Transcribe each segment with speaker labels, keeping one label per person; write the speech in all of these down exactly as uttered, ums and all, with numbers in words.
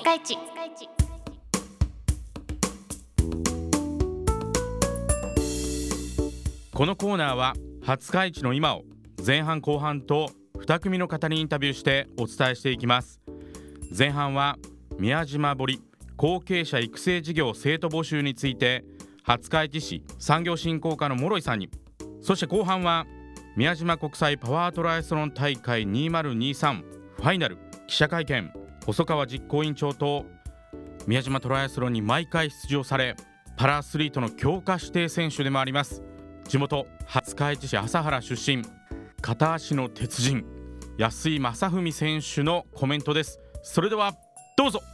Speaker 1: 日市。
Speaker 2: このコーナーは廿日市の今を前半後半とに組の方にインタビューしてお伝えしていきます。前半は宮島堀後継者育成事業生徒募集について廿日市市産業振興課の諸井さんに、そして後半は宮島国際パワートライアスロン大会にせんにじゅうさんファイナル記者会見、細川実行委員長と宮島トライアスロンに毎回出場されパラアスリートの強化指定選手でもあります地元廿日市市朝原出身片足の鉄人安井正文選手のコメントです。それではどうぞ。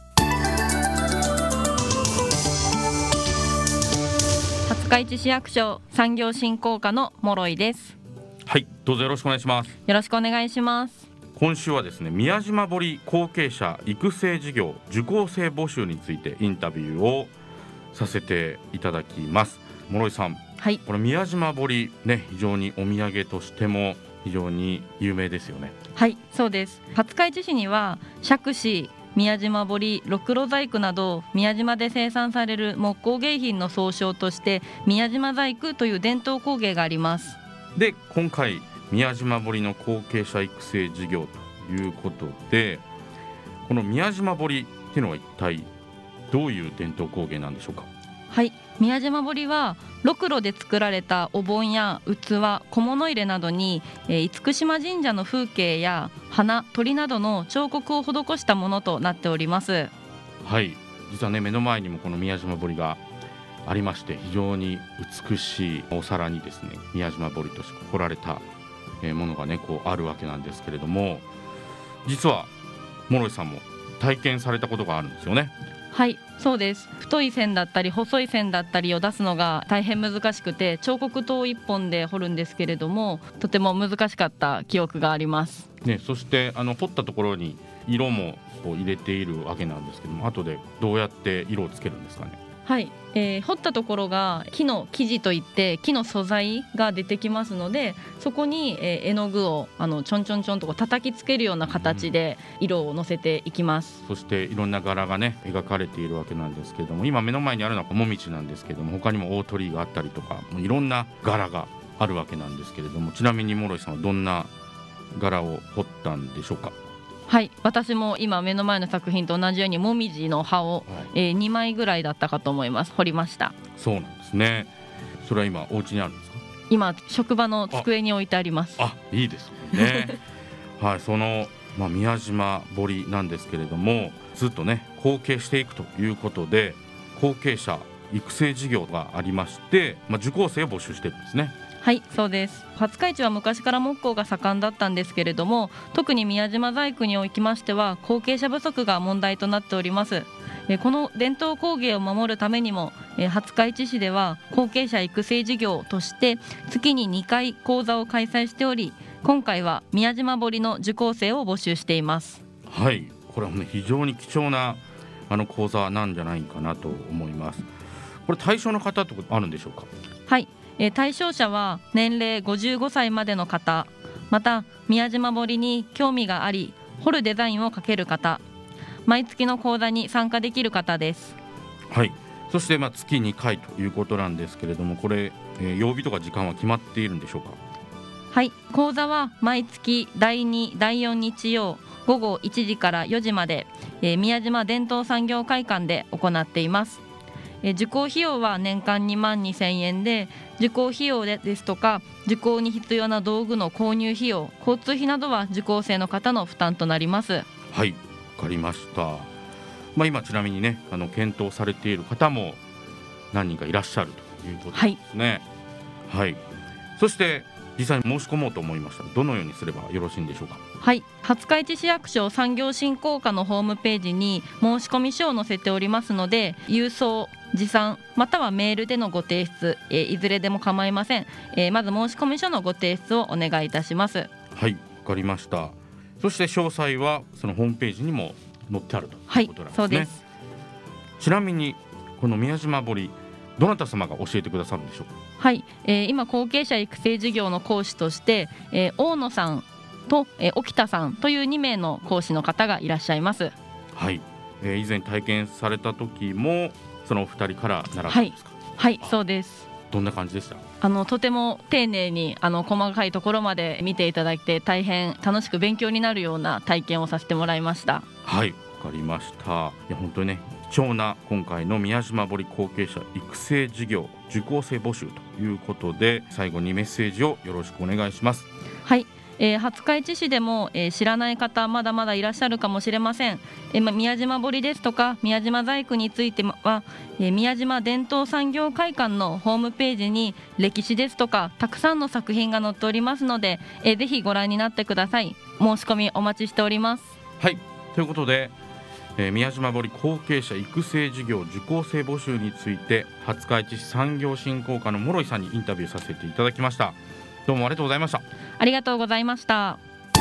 Speaker 3: 廿日市市役所産業振興課の諸井です。
Speaker 2: はい、どうぞよろしくお願いします。
Speaker 3: よろしくお願いします。
Speaker 2: 今週はですね、宮島堀後継者育成事業受講生募集についてインタビューをさせていただきます。諸井さん、
Speaker 3: はい、
Speaker 2: この宮島堀ね、非常にお土産としても非常に有名ですよね。
Speaker 3: はい、そうです。廿日市市には杓子、宮島堀、ろくろ細工など宮島で生産される木工芸品の総称として宮島細工という伝統工芸があります。
Speaker 2: で、今回宮島堀の後継者育成事業ということで、この宮島堀っていうのは一体どういう伝統工芸なんでしょうか。
Speaker 3: はい、宮島堀はろくろで作られたお盆や器、小物入れなどに、えー、厳島神社の風景や花、鳥などの彫刻を施したものとなっております。
Speaker 2: はい、実はね、目の前にもこの宮島堀がありまして、非常に美しいお皿にですね、宮島堀として彫られたものがね、こうあるわけなんですけれども、実は諸井さんも体験されたことがあるんですよね。
Speaker 3: はい、そうです。太い線だったり細い線だったりを出すのが大変難しくて、彫刻刀一本で彫るんですけれども、とても難しかった記憶があります、
Speaker 2: ね、そしてあの彫ったところに色もこう入れているわけなんですけども、後でどうやって色をつけるんですかね。
Speaker 3: はい、えー、彫ったところが木の生地といって木の素材が出てきますので、そこに、えー、絵の具をあのちょんちょんちょんとこう叩きつけるような形で色をのせていきます、
Speaker 2: うん、そしていろんな柄がね描かれているわけなんですけれども、今目の前にあるのはもみじなんですけれども、他にも大鳥居があったりとか、もういろんな柄があるわけなんですけれども、ちなみに諸井さんはどんな柄を彫ったんでしょうか。
Speaker 3: はい、私も今目の前の作品と同じようにもみじの葉を、はい、えー、にまいぐらいだったかと思います。彫りました。
Speaker 2: そうなんですね。それは今お家にあるんですか。
Speaker 3: 今職場の机に置いてあります。
Speaker 2: あ、いいですねはい、その、まあ、宮島堀なんですけれども、ずっとね後継していくということで後継者育成事業がありまして、まあ、受講生を募集してるんですね。
Speaker 3: はい、そうです。廿日市は昔から木工が盛んだったんですけれども、特に宮島細工におきましては後継者不足が問題となっております。えこの伝統工芸を守るためにも、え廿日市市では後継者育成事業として月ににかい講座を開催しており、今回は宮島堀の受講生を募集しています。
Speaker 2: はい、これは、ね、非常に貴重なあの講座なんじゃないかなと思います。これ対象の方ってことあるんでしょうか。
Speaker 3: はい、えー、対象者は年齢ごじゅうごさいまでの方、また宮島堀に興味があり彫るデザインをかける方、毎月の講座に参加できる方です。
Speaker 2: はい、そしてまあ月にかいということなんですけれども、これ、えー、曜日とか時間は決まっているんでしょうか。
Speaker 3: はい、講座は毎月だいに、だいよん日曜午後いちじからよじまで、えー、宮島伝統産業会館で行っています。えー、受講費用は年間にまんにせんえんで、受講費用ですとか受講に必要な道具の購入費用、交通費などは受講生の方の負担となります。
Speaker 2: はい、わかりました。まあ、今ちなみにねあの検討されている方も何人かいらっしゃるということですね。はい、はい、そして実際に申し込もうと思いましたらどのようにすればよろしいんでしょうか。
Speaker 3: はい、廿日市市役所産業振興課のホームページに申し込み書を載せておりますので、郵送、持参またはメールでのご提出、えー、いずれでも構いません。えー、まず申し込み書のご提出をお願いいたします。
Speaker 2: はい、わかりました。そして詳細はそのホームページにも載ってあるということなんですね。はい、そうです。ちなみにこの宮島堀、どなた様が教えてくださるんでしょうか。
Speaker 3: はい、えー、今後継者育成事業の講師として、えー、大野さんと、えー、沖田さんというにめいの講師の方がいらっしゃいます。
Speaker 2: はい、 えー、以前体験された時もそのお二人から習ったんですか？
Speaker 3: はい、はい、そうです。
Speaker 2: どんな感じでした？
Speaker 3: あのとても丁寧にあの細かいところまで見ていただいて、大変楽しく勉強になるような体験をさせてもらいました。
Speaker 2: はい、わかりました。いや本当にね、貴重な今回の宮島堀後継者育成事業受講生募集ということで、最後にメッセージをよろしくお願いします。
Speaker 3: はい、えー、廿日市市でも、えー、知らない方まだまだいらっしゃるかもしれません。えーま、宮島堀ですとか宮島細工については、えー、宮島伝統産業会館のホームページに歴史ですとかたくさんの作品が載っておりますので、えー、ぜひご覧になってください。申し込みお待ちしております。
Speaker 2: はい、ということで、えー、宮島堀後継者育成事業受講生募集について廿日市市産業振興課の諸井さんにインタビューさせていただきました。どうもありがとうございました。
Speaker 3: ありがとうございました。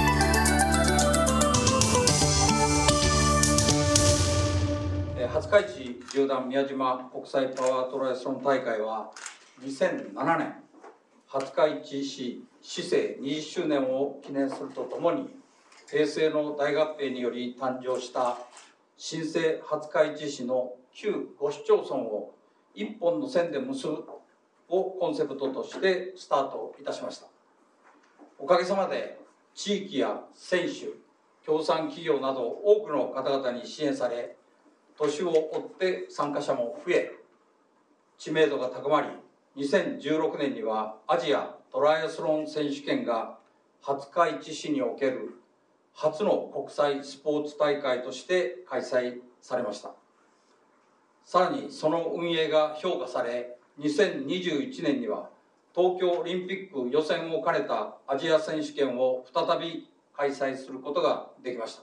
Speaker 1: 廿日市縦断宮島国際パワートライアスロン大会はにせんななねん廿日市市市政にじゅっしゅうねんを記念するとともに、平成の大合併により誕生した新生廿日市市の旧ご市町村を一本の線で結ぶをコンセプトとしてスタートいたしました。おかげさまで地域や選手、協賛企業など多くの方々に支援され、年を追って参加者も増え、知名度が高まり、にせんじゅうろくねんにはアジアトライアスロン選手権が廿日市市における初の国際スポーツ大会として開催されました。さらにその運営が評価され、にせんにじゅういちねんには東京オリンピック予選を兼ねたアジア選手権を再び開催することができました。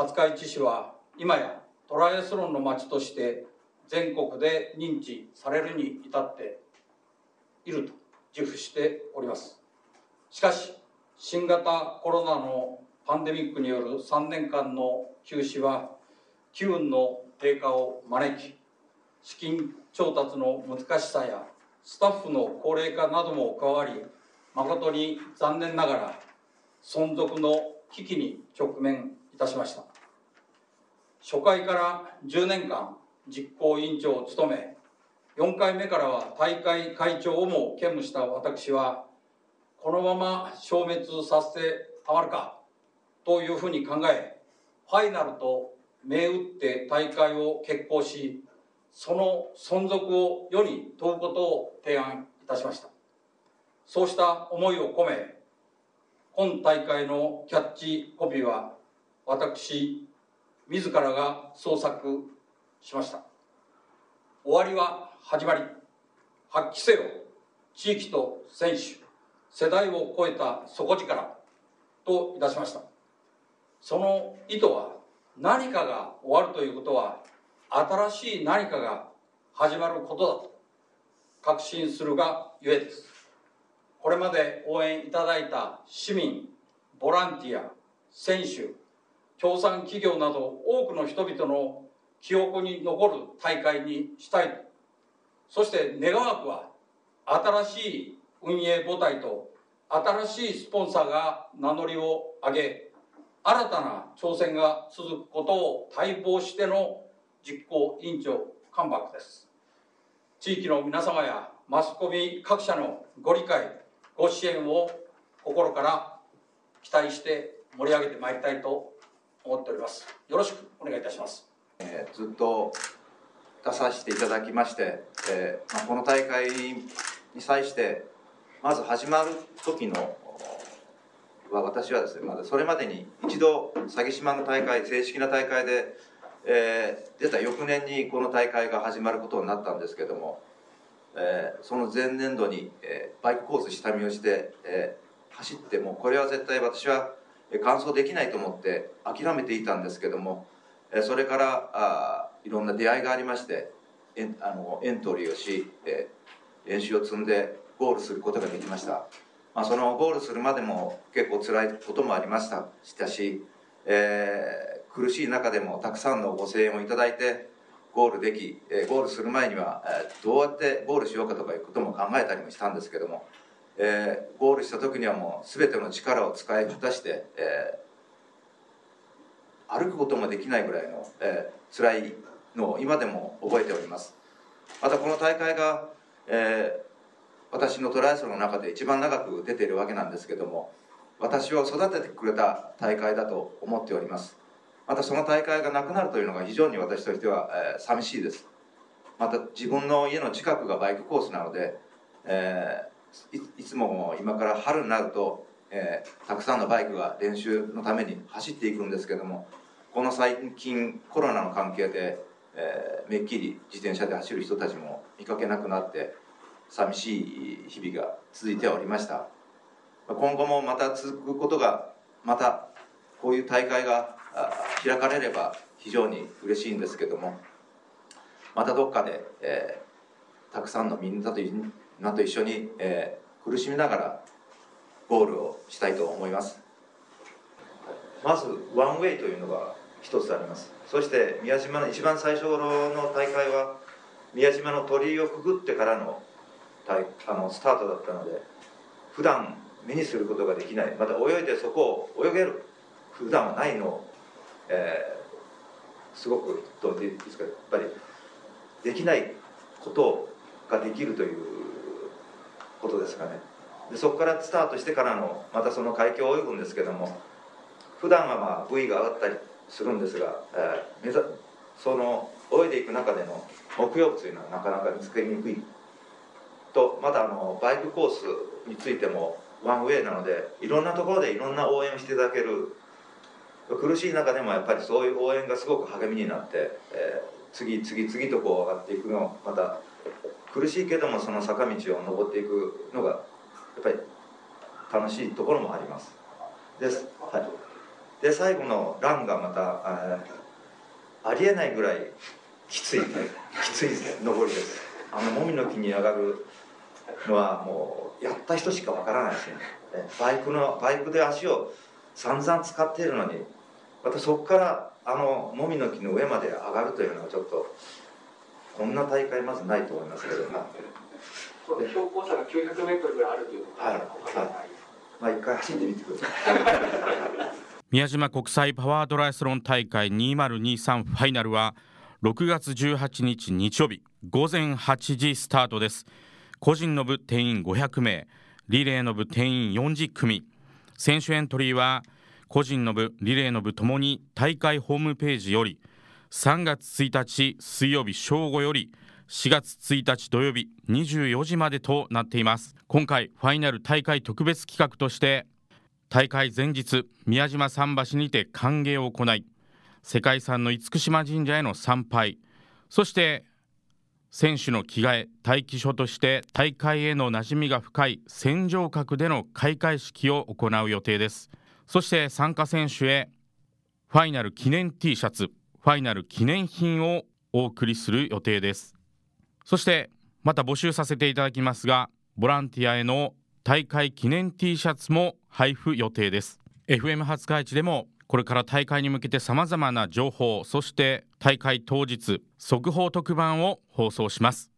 Speaker 1: 廿日市市は今やトライアスロンの街として全国で認知されるに至っていると自負しております。しかし新型コロナのパンデミックによるさんねんかんの休止は機運の低下を招き、資金調達の難しさやスタッフの高齢化なども加わり、誠に残念ながら存続の危機に直面いたしました。初回からじゅうねんかん実行委員長を務め、よんかいめからは大会会長をも兼務した私は、このまま消滅させてたまるかというふうに考え、ファイナルと銘打って大会を決行し、その存続を世に問うことを提案いたしました。そうした思いを込め、今大会のキャッチコピーは私自らが創作しました。終わりは始まり、発揮せよ地域と選手、世代を超えた底力といたしました。その意図は、何かが終わるということは新しい何かが始まることだと確信するがゆえです。これまで応援いただいた市民、ボランティア、選手、協賛企業など多くの人々の記憶に残る大会にしたい。そして願わくは、新しい運営母体と新しいスポンサーが名乗りを上げ、新たな挑戦が続くことを待望しての実行委員長関白です。地域の皆様やマスコミ各社のご理解、ご支援を心から期待して盛り上げてまいりたいと思っております。よろしくお願いいたします。
Speaker 4: えー、ずっと出させていただきまして、えーまあ、この大会に際してまず始まる時のは私はですね、まだそれまでに一度詐欺島の大会、正式な大会で、えー、出た翌年にこの大会が始まることになったんですけども、えー、その前年度に、えー、バイクコース下見をして、えー、走ってもこれは絶対私は完走できないと思って諦めていたんですけども、えー、それからあいろんな出会いがありましてエン、あのエントリーをし、えー、練習を積んでゴールすることができました。まあ、そのゴールするまでも結構辛いこともありましたしたし、えー、苦しい中でもたくさんのご声援をいただいてゴールでき、えー、ゴールする前には、えー、どうやってゴールしようかとかいうことも考えたりもしたんですけども、えー、ゴールした時にはもう全ての力を使い果たして、え歩くこともできないぐらいの、えー、辛いのを今でも覚えております。またこの大会が、えー私のトライアスロンの中で一番長く出ているわけなんですけども、私を育ててくれた大会だと思っております。またその大会がなくなるというのが非常に私としては、えー、寂しいです。また自分の家の近くがバイクコースなので、えー、い, いつも今から春になると、えー、たくさんのバイクが練習のために走っていくんですけども、この最近コロナの関係で、えー、めっきり自転車で走る人たちも見かけなくなって寂しい日々が続いておりました。今後もまた続くことが、またこういう大会が開かれれば非常に嬉しいんですけども、またどっかで、えー、たくさんのみんなとみんなと一緒に、えー、苦しみながらゴールをしたいと思います。まずワンウェイというのが一つあります。そして宮島の一番最初の大会は宮島の鳥居をくぐってからのあのスタートだったので、普段目にすることができない、また泳いでそこを泳げる普段はないのを、えー、すごくどうでいいですか、やっぱりできないことができるということですかね。でそこからスタートしてからのまたその海峡を泳ぐんですけども、普段はまあ部位が上がったりするんですが、えー、目ざその泳いでいく中での目標というのはなかなか見つけにくいと、またあのバイクコースについてもワンウェイなので、いろんなところでいろんな応援をしていただける、苦しい中でもやっぱりそういう応援がすごく励みになって、えー、次々々とこう上がっていくの、また苦しいけどもその坂道を登っていくのがやっぱり楽しいところもありますです、はい、で最後のランがまた、えー、ありえないぐらいきつい、きつい登りです。あのもみの木に上がるのはもうやった人しかわからないですね。バイクのバイクで足を散々使っているのに、またそこからあのもみの木の上まで上がるというのはちょっとこんな大会まずないと思いますけど、
Speaker 5: 標高差がきゅうひゃくメートルぐらいあるということは、はいはい、
Speaker 4: まあ一回走ってみてください。
Speaker 2: 宮島国際パワートライアスロン大会にせんにじゅうさんファイナルはろくがつじゅうはちにち日曜日ごぜんはちじスタートです。個人の部定員ごひゃくめい、リレーの部定員よんじゅっくみ、選手エントリーは個人の部リレーの部ともに大会ホームページより、さんがつついたち水曜日正午よりしがつついたち土曜日にじゅうよじまでとなっています。今回ファイナル大会特別企画として大会前日宮島桟橋にて歓迎を行い、世界遺産の厳島神社への参拝、そして選手の着替え待機所として大会への馴染みが深い船上閣での開会式を行う予定です。そして参加選手へファイナル記念 T シャツ、ファイナル記念品をお送りする予定です。そしてまた募集させていただきますが、ボランティアへの大会記念 T シャツも配布予定です。 エフエム 廿日市でもこれから大会に向けてさまざまな情報、そして大会当日速報特番を放送します。